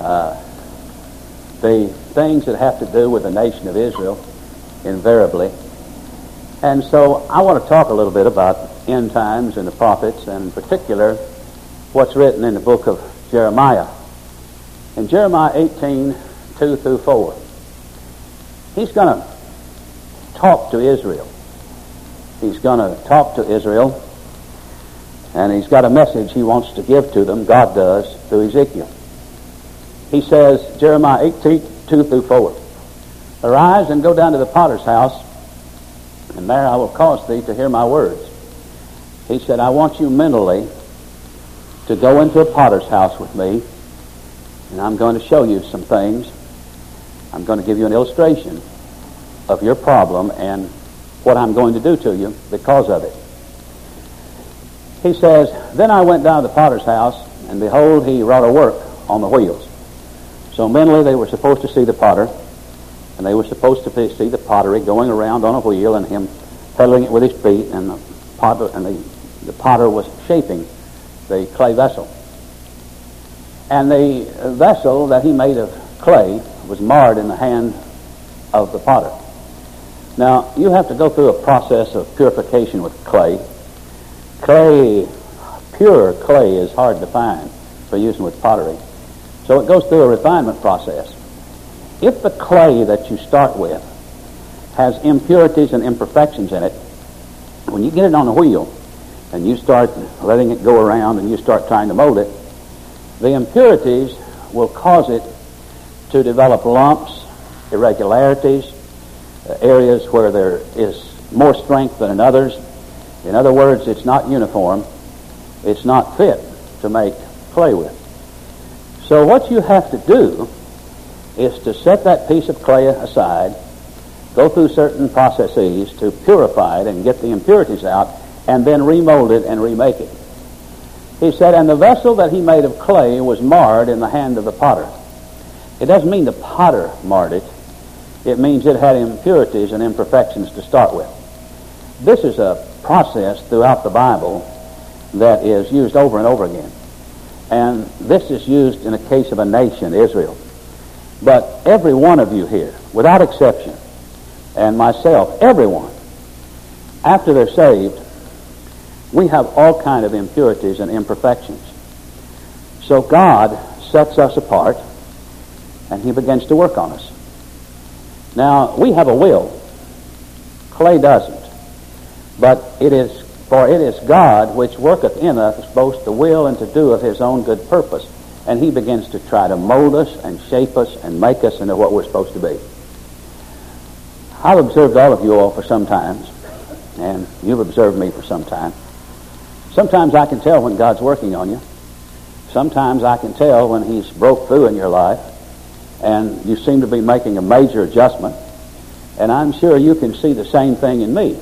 the things that have to do with the nation of Israel, invariably. And so I want to talk a little bit about end times and the prophets, and in particular what's written in the book of Jeremiah. In Jeremiah 18, 2 through 4, he's going to talk to Israel. He's going to talk to Israel, and he's got a message he wants to give to them, God does, through Ezekiel. He says, Jeremiah 18, 2 through 4, "Arise and go down to the potter's house, and there I will cause thee to hear my words." He said, I want you mentally to go into a potter's house with me, and I'm going to show you some things. I'm going to give you an illustration of your problem and what I'm going to do to you because of it. He says, "Then I went down to the potter's house, and behold, he wrought a work on the wheels." So mentally they were supposed to see the potter, and they were supposed to see the pottery going around on a wheel and him pedaling it with his feet, and the potter was shaping the clay vessel. And the vessel that he made of clay was marred in the hand of the potter. Now, you have to go through a process of purification with clay. Pure clay is hard to find for using with pottery. So it goes through a refinement process. If the clay that you start with has impurities and imperfections in it, when you get it on a wheel and you start letting it go around and you start trying to mold it, the impurities will cause it to develop lumps, irregularities, areas where there is more strength than in others. In other words, it's not uniform. It's not fit to make clay with. So what you have to do is to set that piece of clay aside, go through certain processes to purify it and get the impurities out, and then remold it and remake it. He said, "And the vessel that he made of clay was marred in the hand of the potter." It doesn't mean the potter marred it. It means it had impurities and imperfections to start with. This is a process throughout the Bible that is used over and over again. And this is used in the case of a nation, Israel. But every one of you here, without exception, and myself, everyone, after they're saved, we have all kind of impurities and imperfections. So God sets us apart, and he begins to work on us. Now, we have a will. Clay doesn't. But it is God which worketh in us both to will and to do of his own good purpose. And he begins to try to mold us and shape us and make us into what we're supposed to be. I've observed all of you all for some time, and you've observed me for some time. Sometimes I can tell when God's working on you. Sometimes I can tell when he's broke through in your life, and you seem to be making a major adjustment. And I'm sure you can see the same thing in me.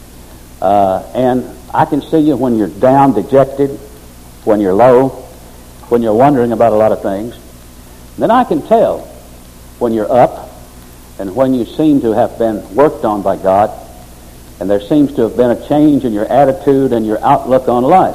And I can see you when you're down, dejected, when you're low, when you're wondering about a lot of things. Then I can tell when you're up and when you seem to have been worked on by God, and there seems to have been a change in your attitude and your outlook on life.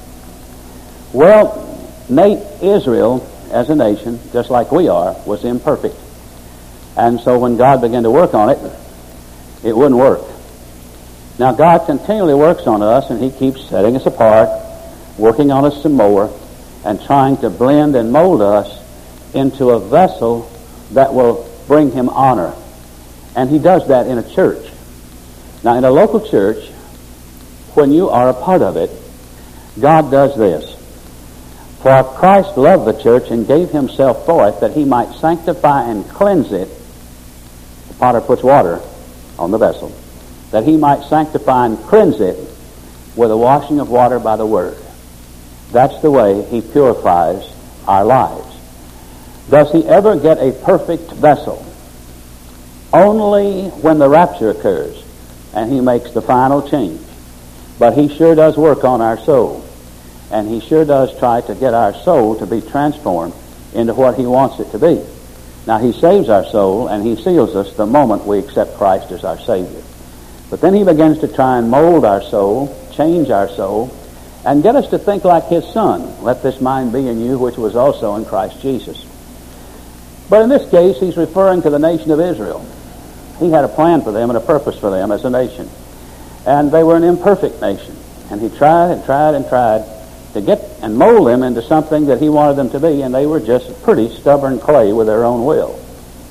Well, Israel, as a nation, just like we are, was imperfect. And so when God began to work on it, it wouldn't work. Now, God continually works on us, and he keeps setting us apart, working on us some more, and trying to blend and mold us into a vessel that will bring him honor. And he does that in a church. Now, in a local church, when you are a part of it, God does this. "For Christ loved the church and gave himself for it, that he might sanctify and cleanse it." The potter puts water on the vessel. "That he might sanctify and cleanse it with a washing of water by the word." That's the way he purifies our lives. Does he ever get a perfect vessel? Only when the rapture occurs and he makes the final change. But he sure does work on our soul. And he sure does try to get our soul to be transformed into what he wants it to be. Now, he saves our soul and he seals us the moment we accept Christ as our Savior. But then he begins to try and mold our soul, change our soul, and get us to think like his Son. "Let this mind be in you, which was also in Christ Jesus." But in this case, he's referring to the nation of Israel. He had a plan for them and a purpose for them as a nation. And they were an imperfect nation. And he tried and tried and tried to get and mold them into something that he wanted them to be, and they were just pretty stubborn clay with their own will.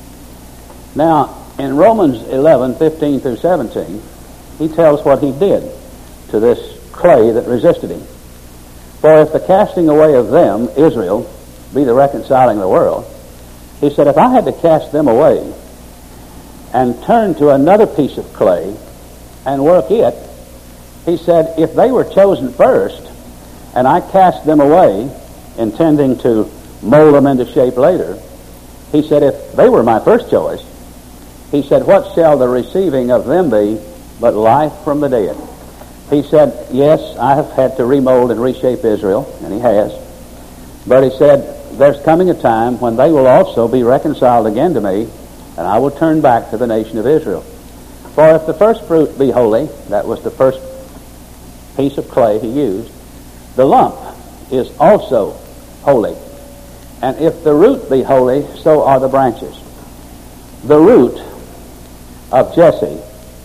Now, in Romans 11:15 through 17, he tells what he did to this clay that resisted him. For if the casting away of them, Israel, be the reconciling of the world, he said, if I had to cast them away and turn to another piece of clay and work it, he said, if they were chosen first and I cast them away, intending to mold them into shape later, he said, if they were my first choice, he said, what shall the receiving of them be but life from the dead? He said, yes, I have had to remold and reshape Israel, and he has. But he said, there's coming a time when they will also be reconciled again to me, and I will turn back to the nation of Israel. For if the first fruit be holy, that was the first piece of clay he used, the lump is also holy. And if the root be holy, so are the branches. The root of Jesse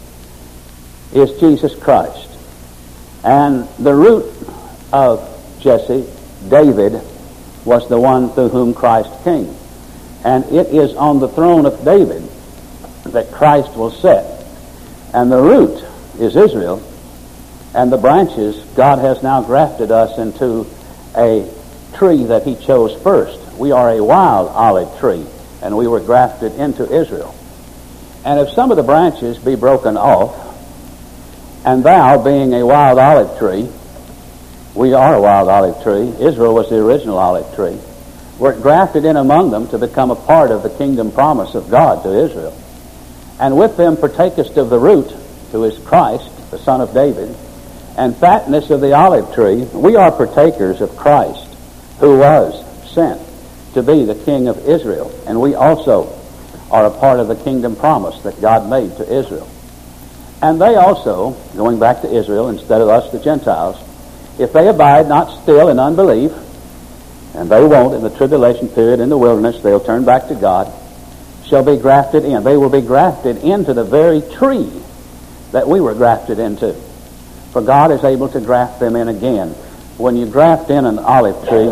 is Jesus Christ. And the root of Jesse, David, was the one through whom Christ came. And it is on the throne of David that Christ will sit. And the root is Israel, and the branches, God has now grafted us into a tree that he chose first. We are a wild olive tree, and we were grafted into Israel. And if some of the branches be broken off, and thou, being a wild olive tree, we are a wild olive tree. Israel was the original olive tree. We're grafted in among them to become a part of the kingdom promise of God to Israel. And with them partakest of the root, who is Christ, the Son of David, and fatness of the olive tree. We are partakers of Christ, who was sent to be the King of Israel. And we also are a part of the kingdom promise that God made to Israel. And they also, going back to Israel instead of us, the Gentiles, if they abide not still in unbelief, and they won't in the tribulation period in the wilderness, they'll turn back to God, shall be grafted in. They will be grafted into the very tree that we were grafted into. For God is able to graft them in again. When you graft in an olive tree,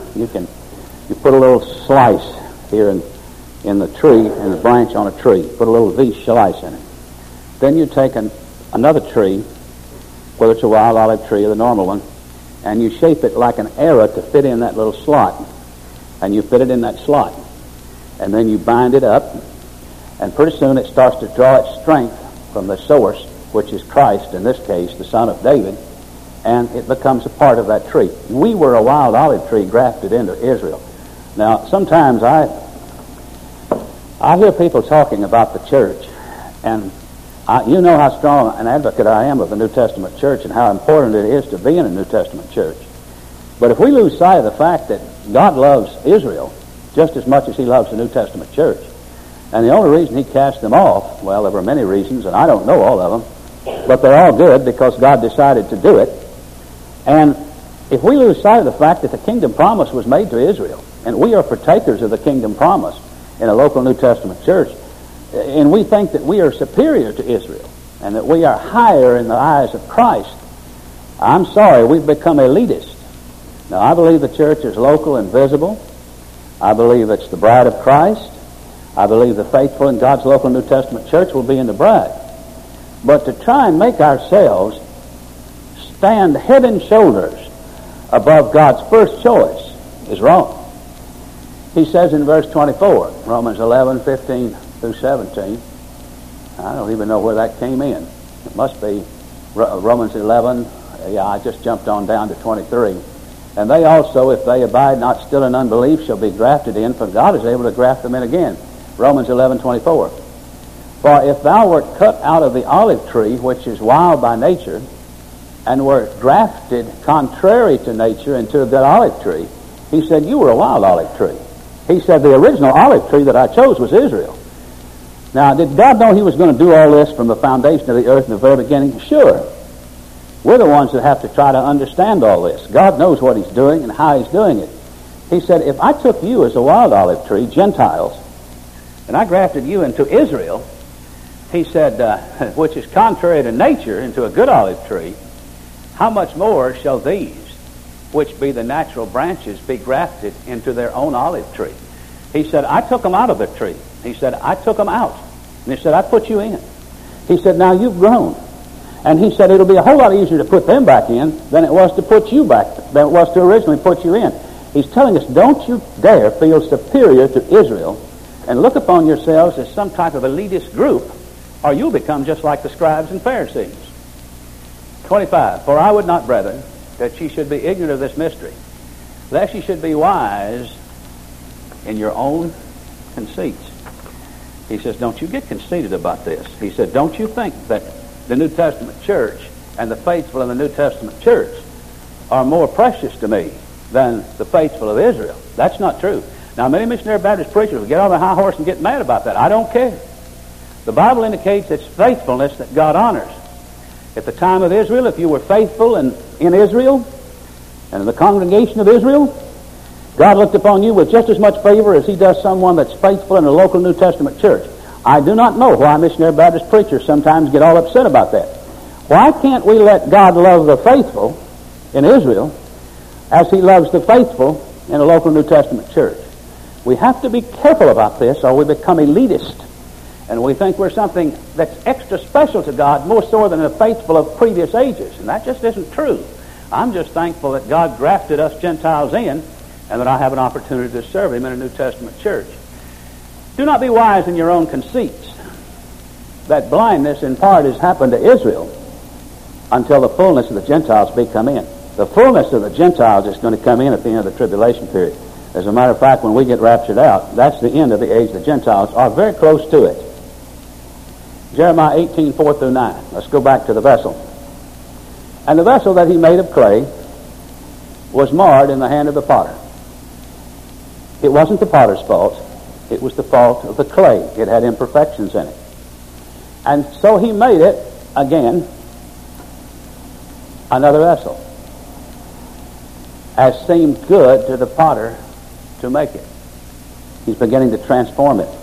you put a little slice here in the tree, in the branch on a tree. Put a little V slice in it. Then you take another tree, whether it's a wild olive tree or the normal one, and you shape it like an arrow to fit in that little slot. And you fit it in that slot. And then you bind it up, and pretty soon it starts to draw its strength from the source, which is Christ, in this case, the Son of David, and it becomes a part of that tree. We were a wild olive tree grafted into Israel. Now, sometimes I hear people talking about the church, and you know how strong an advocate I am of the New Testament church and how important it is to be in a New Testament church. But if we lose sight of the fact that God loves Israel just as much as he loves the New Testament church, and the only reason he cast them off, well, there were many reasons, and I don't know all of them, but they're all good because God decided to do it. And if we lose sight of the fact that the kingdom promise was made to Israel, and we are partakers of the kingdom promise in a local New Testament church, and we think that we are superior to Israel, and that we are higher in the eyes of Christ, I'm sorry, we've become elitist. Now, I believe the church is local and visible. I believe it's the bride of Christ. I believe the faithful in God's local New Testament church will be in the bride. But to try and make ourselves stand head and shoulders above God's first choice is wrong. He says in verse 24, Romans 11:15 through 17, I don't even know where that came in. It must be Romans 11. I just jumped on down to 23. And they also, if they abide not still in unbelief, shall be grafted in, for God is able to graft them in again. Romans 11:24. For if thou wert cut out of the olive tree, which is wild by nature, and were grafted contrary to nature into the olive tree, he said, you were a wild olive tree. He said, the original olive tree that I chose was Israel. Now, did God know he was going to do all this from the foundation of the earth in the very beginning? Sure. We're the ones that have to try to understand all this. God knows what he's doing and how he's doing it. He said, if I took you as a wild olive tree, Gentiles, and I grafted you into Israel, he said, which is contrary to nature, into a good olive tree, how much more shall these, which be the natural branches, be grafted into their own olive tree? He said, I took them out of the tree. He said, I took them out. And he said, I put you in. He said, now you've grown. And he said, it'll be a whole lot easier to put them back in than it was to put you back, than it was to originally put you in. He's telling us, don't you dare feel superior to Israel and look upon yourselves as some type of elitist group, or you'll become just like the scribes and Pharisees. 25, for I would not, brethren, that ye should be ignorant of this mystery, lest ye should be wise in your own conceits. He says, don't you get conceited about this. He said, don't you think that the New Testament church and the faithful in the New Testament church are more precious to me than the faithful of Israel. That's not true. Now, many missionary Baptist preachers will get on their high horse and get mad about that. I don't care. The Bible indicates it's faithfulness that God honors. At the time of Israel, if you were faithful in Israel and in the congregation of Israel, God looked upon you with just as much favor as he does someone that's faithful in a local New Testament church. I do not know why missionary Baptist preachers sometimes get all upset about that. Why can't we let God love the faithful in Israel as he loves the faithful in a local New Testament church? We have to be careful about this, or we become elitist, and we think we're something that's extra special to God, more so than the faithful of previous ages, and that just isn't true. I'm just thankful that God grafted us Gentiles in, and that I have an opportunity to serve him in a New Testament church. Do not be wise in your own conceits. That blindness in part has happened to Israel until the fullness of the Gentiles be come in. The fullness of the Gentiles is going to come in at the end of the tribulation period. As a matter of fact, when we get raptured out, that's the end of the age of the Gentiles, or very close to it. Jeremiah 18, 4 through 9. Let's go back to the vessel. And the vessel that he made of clay was marred in the hand of the potter. It wasn't the potter's fault. It was the fault of the clay. It had imperfections in it. And so he made it, again, another vessel, as seemed good to the potter to make it. He's beginning to transform it.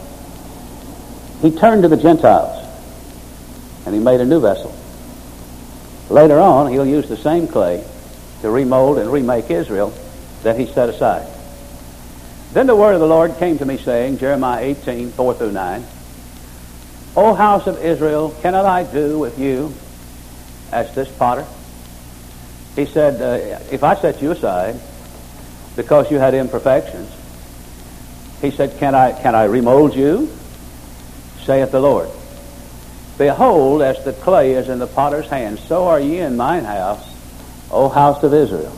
He turned to the Gentiles, and he made a new vessel. Later on, he'll use the same clay to remold and remake Israel that he set aside. Then the word of the Lord came to me, saying, Jeremiah 18, 4 through 9, O house of Israel, cannot I do with you as this potter? He said, if I set you aside because you had imperfections, he said, can I remold you? Saith the Lord. Behold, as the clay is in the potter's hand, so are ye in mine house, O house of Israel.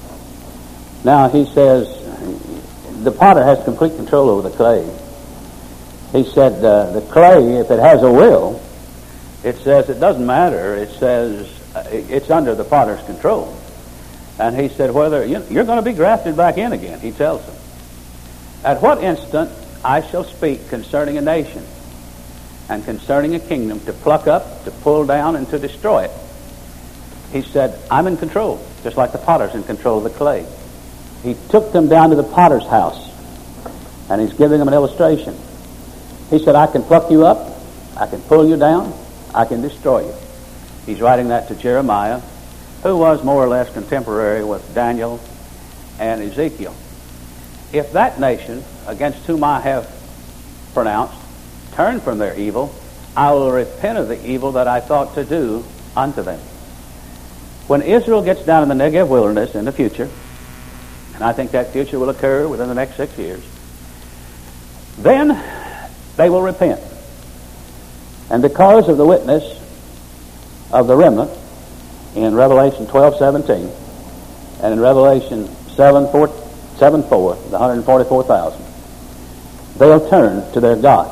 Now he says, the potter has complete control over the clay. He said, the clay, if it has a will, it says it doesn't matter. It says it's under the potter's control. And he said, whether you're going to be grafted back in again, he tells them. At what instant I shall speak concerning a nation and concerning a kingdom, to pluck up, to pull down, and to destroy it. He said, I'm in control, just like the potter's in control of the clay. He took them down to the potter's house, and he's giving them an illustration. He said, I can pluck you up, I can pull you down, I can destroy you. He's writing that to Jeremiah, who was more or less contemporary with Daniel and Ezekiel. If that nation, against whom I have pronounced, turn from their evil, I will repent of the evil that I thought to do unto them. When Israel gets down in the Negev wilderness in the future, and I think that future will occur within the next 6 years, then they will repent. And because of the witness of the remnant in Revelation 12:17 and in Revelation 7:4, the 144,000, they'll turn to their God.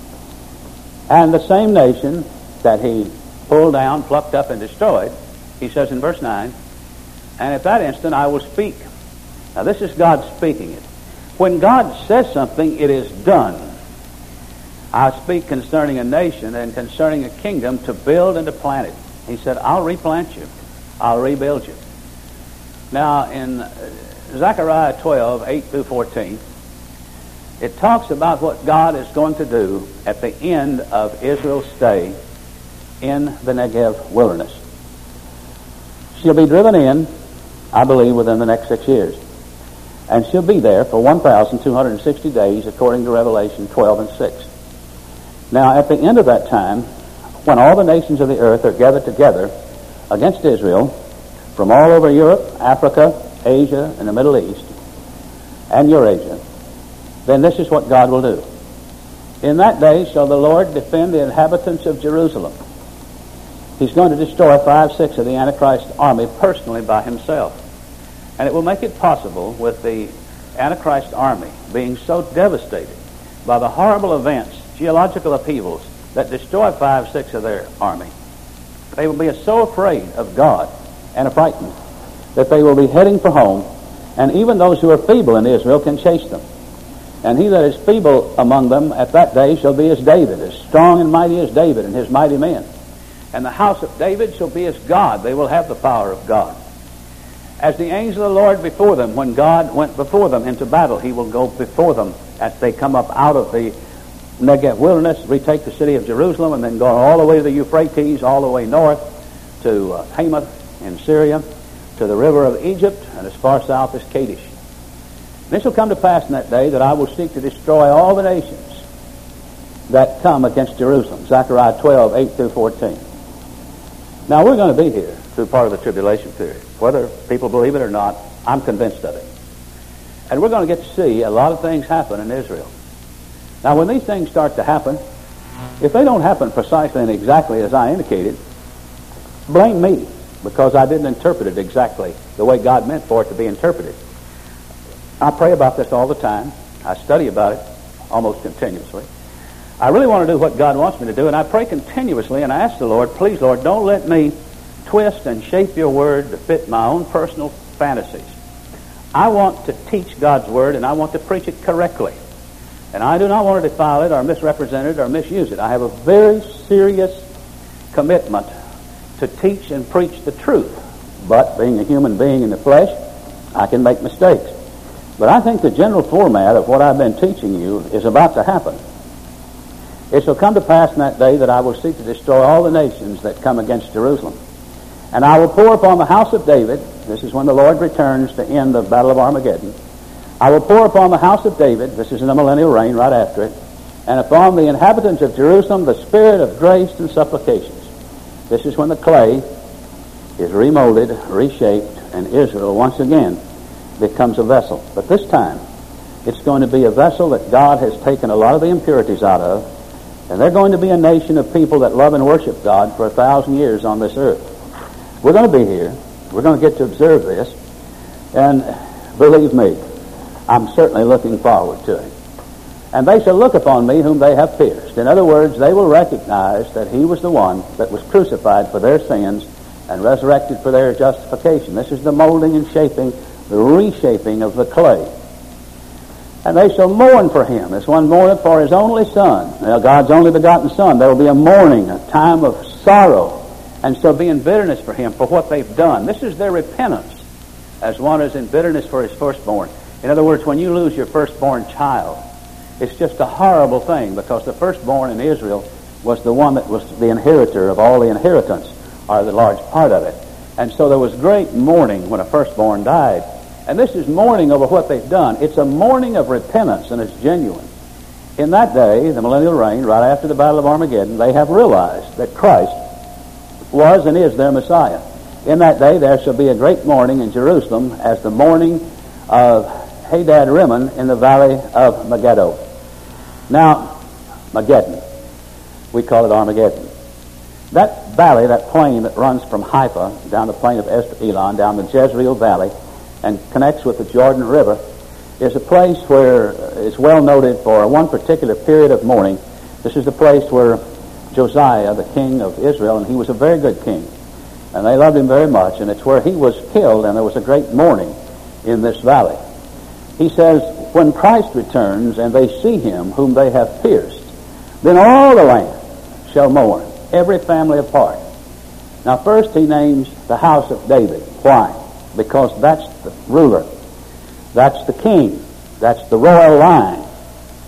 And the same nation that he pulled down, plucked up, and destroyed, he says in verse 9, and at that instant I will speak. Now this is God speaking it. When God says something, it is done. I speak concerning a nation and concerning a kingdom to build and to plant it. He said, I'll replant you. I'll rebuild you. Now in Zechariah 12, 8 through 14, it talks about what God is going to do at the end of Israel's stay in the Negev wilderness. She'll be driven in, I believe, within the next 6 years. And she'll be there for 1,260 days, according to Revelation 12 and 6. Now, at the end of that time, when all the nations of the earth are gathered together against Israel, from all over Europe, Africa, Asia, and the Middle East, and Eurasia, then this is what God will do. In that day shall the Lord defend the inhabitants of Jerusalem. He's going to destroy 5-6 of the Antichrist army personally by himself. And it will make it possible, with the Antichrist army being so devastated by the horrible events, geological upheavals, that destroy 5-6 of their army. They will be so afraid of God and frightened that they will be heading for home, and even those who are feeble in Israel can chase them. And he that is feeble among them at that day shall be as David, as strong and mighty as David and his mighty men. And the house of David shall be as God. They will have the power of God. As the angel of the Lord before them, when God went before them into battle, he will go before them as they come up out of the Negev wilderness, retake the city of Jerusalem, and then go all the way to the Euphrates, all the way north to Hamath in Syria, to the river of Egypt, and as far south as Kadesh. This will come to pass in that day that I will seek to destroy all the nations that come against Jerusalem. Zechariah 12, 8 through 14. Now, we're going to be here through part of the tribulation period. Whether people believe it or not, I'm convinced of it. And we're going to get to see a lot of things happen in Israel. Now, when these things start to happen, if they don't happen precisely and exactly as I indicated, blame me, because I didn't interpret it exactly the way God meant for it to be interpreted. I pray about this all the time. I study about it almost continuously. I really want to do what God wants me to do, and I pray continuously, and I ask the Lord, please, Lord, don't let me twist and shape your word to fit my own personal fantasies. I want to teach God's word, and I want to preach it correctly. And I do not want to defile it or misrepresent it or misuse it. I have a very serious commitment to teach and preach the truth. But being a human being in the flesh, I can make mistakes. But I think the general format of what I've been teaching you is about to happen. It shall come to pass in that day that I will seek to destroy all the nations that come against Jerusalem. And I will pour upon the house of David, this is when the Lord returns to end the battle of Armageddon, I will pour upon the house of David, this is in the millennial reign right after it, and upon the inhabitants of Jerusalem the spirit of grace and supplications. This is when the clay is remolded, reshaped, and Israel once again becomes a vessel. But this time, it's going to be a vessel that God has taken a lot of the impurities out of, and they're going to be a nation of people that love and worship God for 1,000 years on this earth. We're going to be here. We're going to get to observe this, and believe me, I'm certainly looking forward to it. And they shall look upon me whom they have pierced. In other words, they will recognize that he was the one that was crucified for their sins and resurrected for their justification. This is the molding and shaping, the reshaping of the clay. And they shall mourn for him as one mourneth for his only son. Now, God's only begotten son. There will be a mourning, a time of sorrow, and shall be in bitterness for him for what they've done. This is their repentance, as one is in bitterness for his firstborn. In other words, when you lose your firstborn child, it's just a horrible thing, because the firstborn in Israel was the one that was the inheritor of all the inheritance, or the large part of it. And so there was great mourning when a firstborn died. And this is mourning over what they've done. It's a mourning of repentance, and it's genuine. In that day, the millennial reign, right after the Battle of Armageddon, they have realized that Christ was and is their Messiah. In that day, there shall be a great mourning in Jerusalem, as the mourning of Hadad Rimmon in the valley of Megiddo. Now, Megiddo, we call it Armageddon. That valley, that plain that runs from Haifa down the plain of Elon, down the Jezreel Valley, and connects with the Jordan River, is a place where it's well noted for one particular period of mourning. This is the place where Josiah, the king of Israel, and he was a very good king, and they loved him very much, and it's where he was killed, and there was a great mourning in this valley. He says, when Christ returns and they see him whom they have pierced, then all the land shall mourn, every family apart. Now first he names the house of David. Why? Because that's the ruler. That's the king. That's the royal line.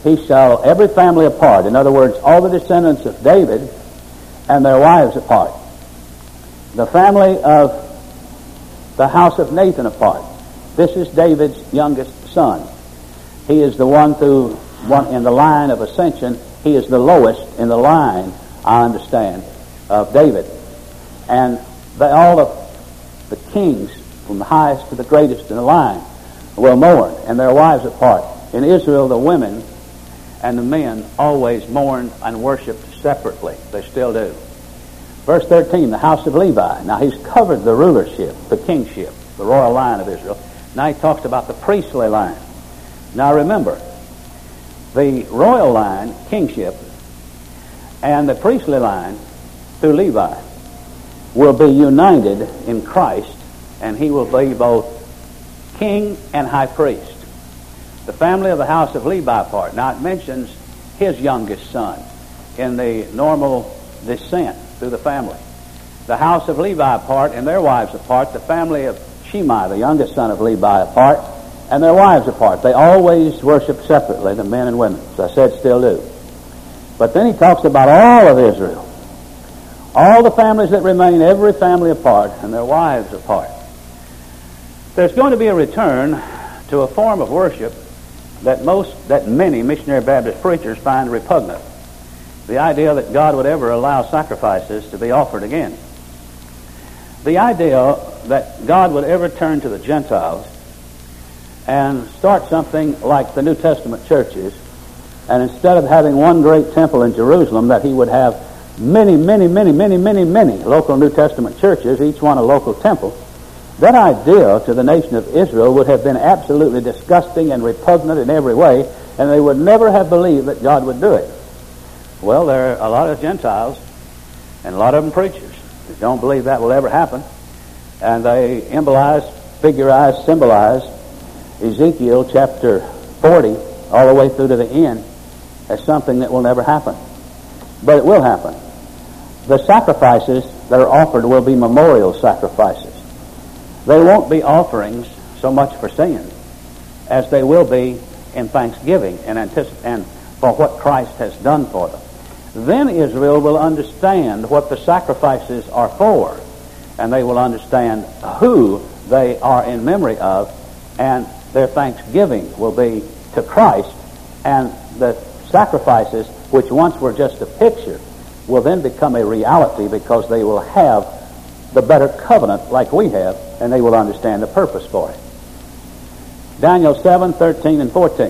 he shall, every family apart, in other words, all the descendants of David and their wives apart. The family of the house of Nathan apart. This is David's youngest son. He is the one in the line of ascension. He is the lowest in the line, I understand, of David. And all of the kings, from the highest to the greatest in the line, will mourn, and their wives apart. In Israel, the women and the men always mourned and worshipped separately. They still do. Verse 13, the house of Levi. Now he's covered the rulership, the kingship, the royal line of Israel. Now he talks about the priestly line. Now remember, the royal line, kingship, and the priestly line through Levi will be united in Christ, and he will be both king and high priest. The family of the house of Levi part. Now it mentions his youngest son in the normal descent through the family. The house of Levi apart and their wives apart. The family of Shimei, the youngest son of Levi, apart and their wives apart. They always worship separately, the men and women. As I said, still do. But then he talks about all of Israel. All the families that remain, every family apart and their wives apart. There's going to be a return to a form of worship that many missionary Baptist preachers find repugnant. The idea that God would ever allow sacrifices to be offered again. The idea that God would ever turn to the Gentiles and start something like the New Testament churches, and instead of having one great temple in Jerusalem, that he would have many local New Testament churches, each one a local temple. That idea to the nation of Israel would have been absolutely disgusting and repugnant in every way, and they would never have believed that God would do it. Well, there are a lot of Gentiles and a lot of them preachers who don't believe that will ever happen, and they figurize, symbolize Ezekiel chapter 40 all the way through to the end as something that will never happen. But it will happen. The sacrifices that are offered will be memorial sacrifices. They won't be offerings so much for sin as they will be in thanksgiving and for what Christ has done for them. Then Israel will understand what the sacrifices are for, and they will understand who they are in memory of, and their thanksgiving will be to Christ, and the sacrifices, which once were just a picture, will then become a reality because they will have the better covenant like we have, and they will understand the purpose for it. Daniel 7:13 and 14.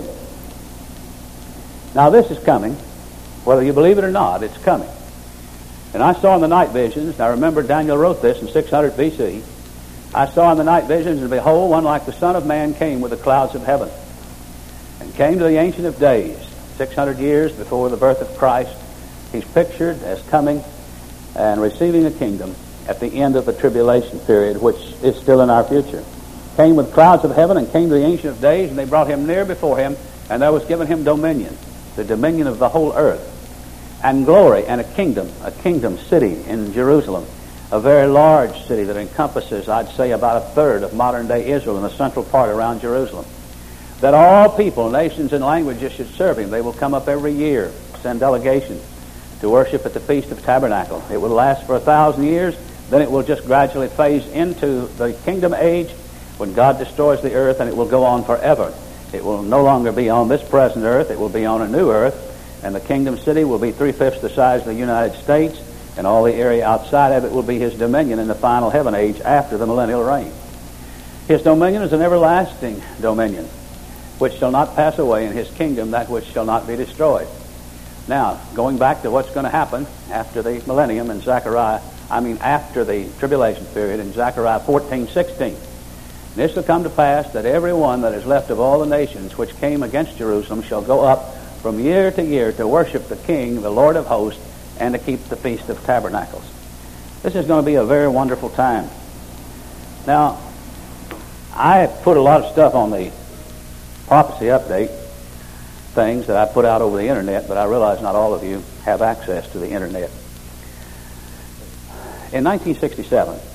Now this is coming. Whether you believe it or not, it's coming. And I saw in the night visions, now remember Daniel wrote this in 600 BC, I saw in the night visions, and behold, one like the Son of Man came with the clouds of heaven, and came to the Ancient of Days. 600 years before the birth of Christ, he's pictured as coming and receiving a kingdom at the end of the tribulation period, which is still in our future. Came with clouds of heaven and came to the Ancient of Days, and they brought him near before him, and there was given him dominion, the dominion of the whole earth, and glory, and a kingdom city in Jerusalem, a very large city that encompasses, I'd say, about a third of modern-day Israel in the central part around Jerusalem. That all people, nations, and languages should serve him. They will come up every year, send delegations to worship at the Feast of Tabernacle. It will last for 1,000 years, then it will just gradually phase into the kingdom age when God destroys the earth, and it will go on forever. It will no longer be on this present earth, it will be on a new earth, and the kingdom city will be 3/5 the size of the United States, and all the area outside of it will be his dominion in the final heaven age after the millennial reign. His dominion is an everlasting dominion, which shall not pass away, in his kingdom that which shall not be destroyed. Now, going back to what's going to happen after the millennium in after the tribulation period in Zechariah 14:16. And it shall come to pass that every one that is left of all the nations which came against Jerusalem shall go up from year to year to worship the King, the Lord of hosts, and to keep the Feast of Tabernacles. This is going to be a very wonderful time. Now, I put a lot of stuff on the prophecy update, things that I put out over the internet, but I realize not all of you have access to the internet. In 1967,